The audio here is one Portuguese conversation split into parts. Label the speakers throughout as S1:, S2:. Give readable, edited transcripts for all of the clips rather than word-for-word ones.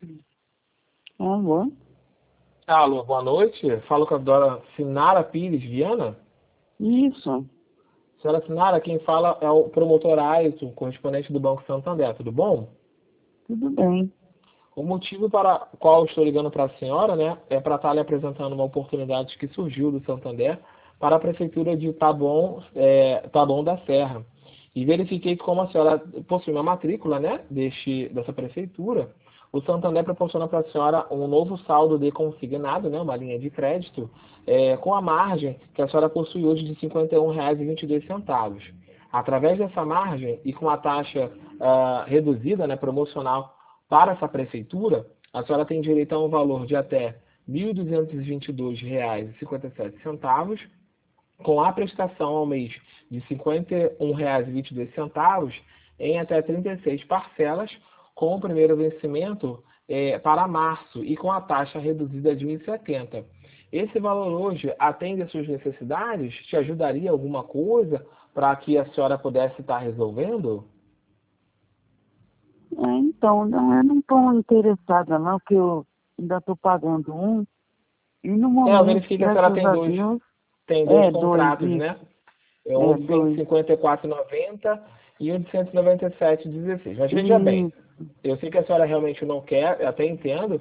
S1: Alô?
S2: Alô, boa noite. Falo com a dona Sinara Pires Viana.
S1: Isso,
S2: Senhora Sinara, quem fala é o promotor Ailton, correspondente do Banco Santander. Tudo bom?
S1: tudo bem.
S2: O motivo para o qual eu estou ligando para a senhora, né, é para estar lhe apresentando uma oportunidade que surgiu do Santander para a Prefeitura de Taboão da Serra. E verifiquei que como a senhora possui uma matrícula, né, dessa prefeitura, o Santander proporciona para a senhora um novo saldo de consignado, né, uma linha de crédito, com a margem que a senhora possui hoje de R$ 51,22. Através dessa margem e com a taxa reduzida, né, promocional para essa prefeitura, a senhora tem direito a um valor de até R$ 1.222,57, com a prestação ao mês de R$ 51,22 em até 36 parcelas, com o primeiro vencimento para março e com a taxa reduzida de 1,70. Esse valor hoje atende às suas necessidades? Te ajudaria alguma coisa para que a senhora pudesse estar resolvendo?
S1: Então, não, eu não estou interessada não, que eu ainda estou pagando um, e no
S2: Eu
S1: momento,
S2: verifiquei que a senhora
S1: graças a Deus,
S2: tem dois
S1: dois,
S2: contratos,
S1: isso,
S2: né? É um de
S1: dois,
S2: 54,90 e um de 197,16. Mas veja bem,
S1: isso,
S2: eu sei que a senhora realmente não quer, eu até entendo,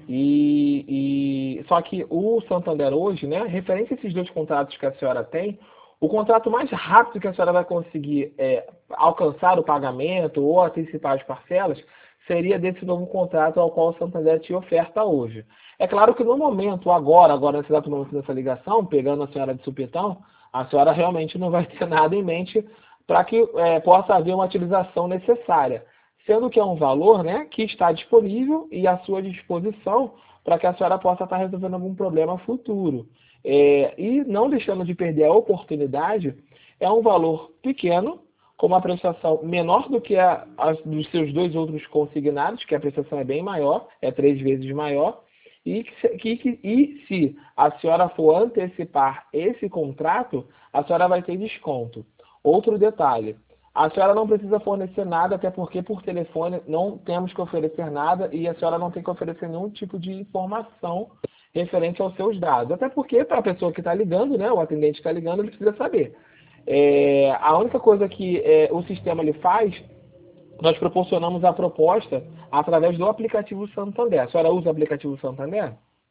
S2: só que o Santander hoje, né, referente a esses dois contratos que a senhora tem, o contrato mais rápido que a senhora vai conseguir alcançar o pagamento ou antecipar as parcelas seria desse novo contrato ao qual o Santander te oferta hoje. É claro que no momento, agora nesse exato momento dessa ligação, pegando a senhora de supetão, a senhora realmente não vai ter nada em mente para que possa haver uma utilização necessária. Sendo que é um valor, né, que está disponível e à sua disposição para que a senhora possa estar resolvendo algum problema futuro. E não deixando de perder a oportunidade, é um valor pequeno, com uma prestação menor do que a dos seus dois outros consignados, que a prestação é bem maior, é 3 vezes maior, e se a senhora for antecipar esse contrato, a senhora vai ter desconto. Outro detalhe, a senhora não precisa fornecer nada, até porque por telefone não temos que oferecer nada e a senhora não tem que oferecer nenhum tipo de informação referente aos seus dados. Até porque para a pessoa que está ligando, né, o atendente que está ligando, ele precisa saber. A única coisa que o sistema ele faz, nós proporcionamos a proposta através do aplicativo Santander. A senhora usa o aplicativo Santander?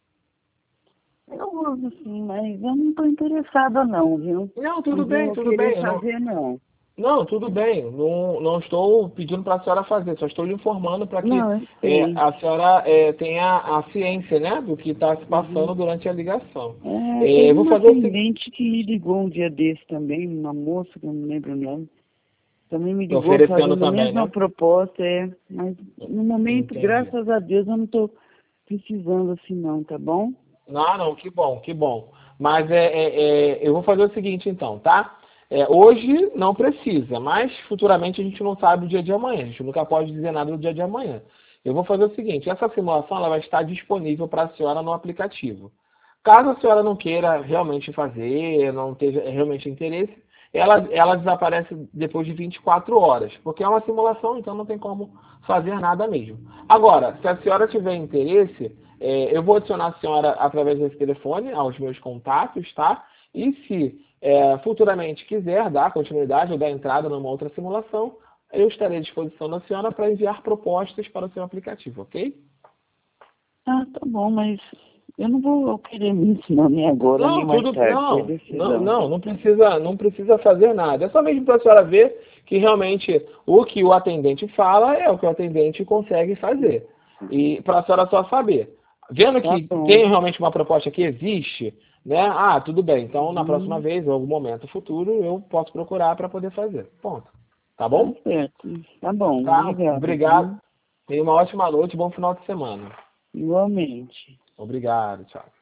S1: eu uso sim, mas eu não estou interessada não, viu?
S2: Não,
S1: Não
S2: tudo bem,
S1: vou
S2: tudo
S1: querer
S2: bem. Não,
S1: fazer não.
S2: não, tudo bem. Não, não estou pedindo para a senhora fazer, só estou lhe informando para que
S1: Não, eu sei.
S2: a senhora tenha a ciência, né, do que está se
S1: Uhum.
S2: passando durante a ligação.
S1: Teve
S2: Eu vou
S1: uma
S2: fazer o seguinte,
S1: atendente que me ligou um dia desse também, uma moça, que eu não lembro o nome. Também me ligou
S2: oferecendo
S1: fazendo a
S2: também,
S1: mesma
S2: né?
S1: proposta, mas no momento,
S2: Entendi.
S1: graças a Deus, eu não estou precisando assim não, tá bom?
S2: Não, não, que bom, que bom. Mas eu vou fazer o seguinte então, tá? Hoje não precisa, mas futuramente a gente não sabe o dia de amanhã. A gente nunca pode dizer nada do dia de amanhã. Eu vou fazer o seguinte, essa simulação ela vai estar disponível para a senhora no aplicativo. Caso a senhora não queira realmente fazer, não tenha realmente interesse, ela desaparece depois de 24 horas, porque é uma simulação, então não tem como fazer nada mesmo. Agora, se a senhora tiver interesse, eu vou adicionar a senhora através desse telefone aos meus contatos, tá? E se futuramente quiser dar continuidade ou dar entrada numa outra simulação, eu estarei à disposição da senhora para enviar propostas para o seu aplicativo, ok?
S1: Ah, tá bom, mas eu não vou querer isso não, nem agora, nem
S2: Não,
S1: mais
S2: tudo,
S1: tarde, foi
S2: não, não,
S1: decisão.
S2: não, não precisa fazer nada. É só mesmo para a senhora ver que realmente o que o atendente fala é o que o atendente consegue fazer. E para a senhora só saber. Vendo
S1: Tá
S2: que
S1: bom.
S2: tem realmente uma proposta que existe, né? Ah, tudo bem. Então, na próxima
S1: Uhum,
S2: vez, ou algum momento futuro, eu posso procurar para poder fazer. Ponto. Tá
S1: tá
S2: bom?
S1: certo. Tá bom,
S2: Tá.
S1: obrigado,
S2: Obrigado.
S1: viu?
S2: Tenha uma ótima noite, bom final de semana.
S1: Igualmente.
S2: Obrigado. Tchau.